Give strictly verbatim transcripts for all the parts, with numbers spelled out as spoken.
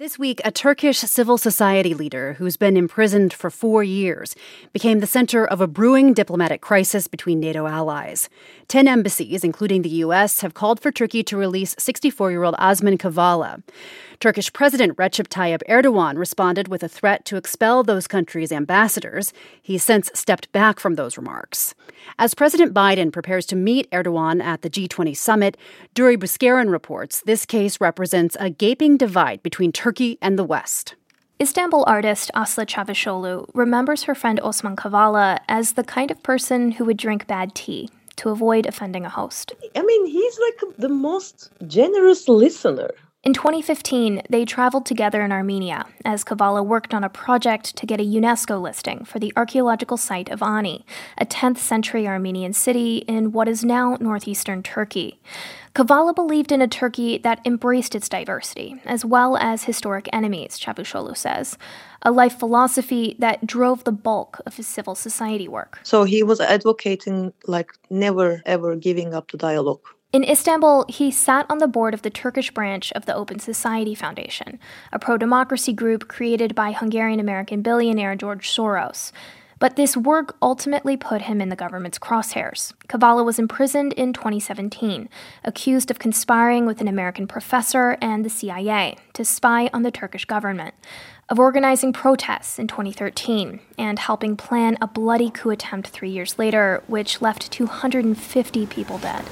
This week, a Turkish civil society leader who's been imprisoned for four years became the center of a brewing diplomatic crisis between NATO allies. Ten embassies, including the U S, have called for Turkey to release sixty-four-year-old Osman Kavala. Turkish President Recep Tayyip Erdogan responded with a threat to expel those countries' ambassadors. He's since stepped back from those remarks. As President Biden prepares to meet Erdogan at the G twenty summit, Duri Buskarin reports this case represents a gaping divide between Turkey and the West. Istanbul artist Aslı Çavuşoğlu remembers her friend Osman Kavala as the kind of person who would drink bad tea to avoid offending a host. I mean, he's like the most generous listener. In twenty fifteen, they traveled together in Armenia as Kavala worked on a project to get a UNESCO listing for the archaeological site of Ani, a tenth century Armenian city in what is now northeastern Turkey. Kavala believed in a Turkey that embraced its diversity, as well as historic enemies, Çavuşoğlu says, a life philosophy that drove the bulk of his civil society work. So he was advocating, like, never, ever giving up the dialogue. In Istanbul, he sat on the board of the Turkish branch of the Open Society Foundation, a pro-democracy group created by Hungarian-American billionaire George Soros. But this work ultimately put him in the government's crosshairs. Kavala was imprisoned in twenty seventeen, accused of conspiring with an American professor and the C I A to spy on the Turkish government, of organizing protests in twenty thirteen, and helping plan a bloody coup attempt three years later, which left two hundred fifty people dead.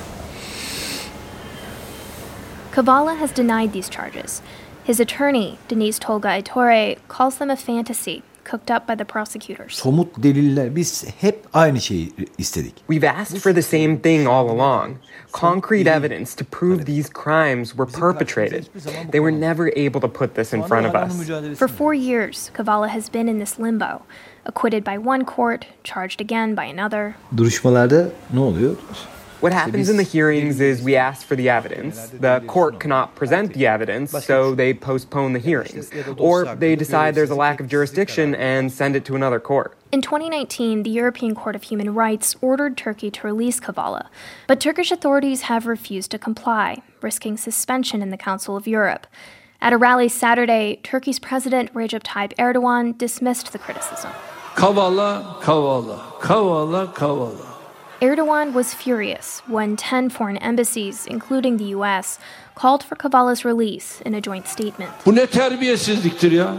Kavala has denied these charges. His attorney, Deniz Tolga Aytore, calls them a fantasy cooked up by the prosecutors. Somut deliller, biz hep aynı şeyi istedik. We've asked for the same thing all along. Concrete evidence to prove these crimes were perpetrated. They were never able to put this in front of us. For four years, Kavala has been in this limbo, acquitted by one court, charged again by another. Duruşmalarda ne oluyor? What happens in the hearings is we ask for the evidence. The court cannot present the evidence, so they postpone the hearings. Or they decide there's a lack of jurisdiction and send it to another court. In twenty nineteen, the European Court of Human Rights ordered Turkey to release Kavala, but Turkish authorities have refused to comply, risking suspension in the Council of Europe. At a rally Saturday, Turkey's President Recep Tayyip Erdogan dismissed the criticism. Kavala, Kavala, Kavala, Kavala. Erdogan was furious when ten foreign embassies, including the U S, called for Kavala's release in a joint statement. Bu ne terbiyesizliktir ya?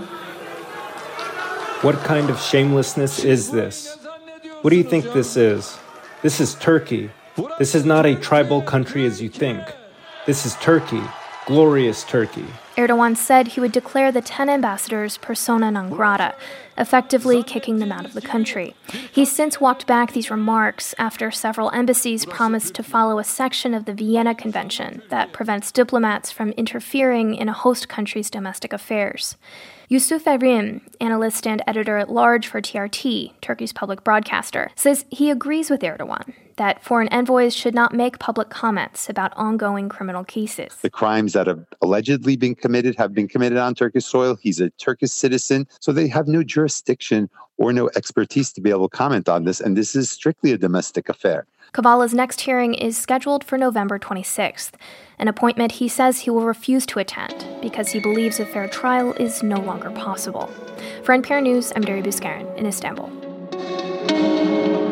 What kind of shamelessness is this? What do you think this is? This is Turkey. This is not a tribal country as you think. This is Turkey, glorious Turkey. Erdogan said he would declare the ten ambassadors persona non grata, effectively kicking them out of the country. He's since walked back these remarks after several embassies promised to follow a section of the Vienna Convention that prevents diplomats from interfering in a host country's domestic affairs. Yusuf Evrim, analyst and editor-at-large for T R T, Turkey's public broadcaster, says he agrees with Erdogan that foreign envoys should not make public comments about ongoing criminal cases. The crimes that have allegedly been committed have been committed on Turkish soil. He's a Turkish citizen, so they have no jurisdiction or no expertise to be able to comment on this, and this is strictly a domestic affair. Kavala's next hearing is scheduled for November twenty-sixth, an appointment he says he will refuse to attend because he believes a fair trial is no longer possible. For N P R News, I'm Duri Buskarin in Istanbul.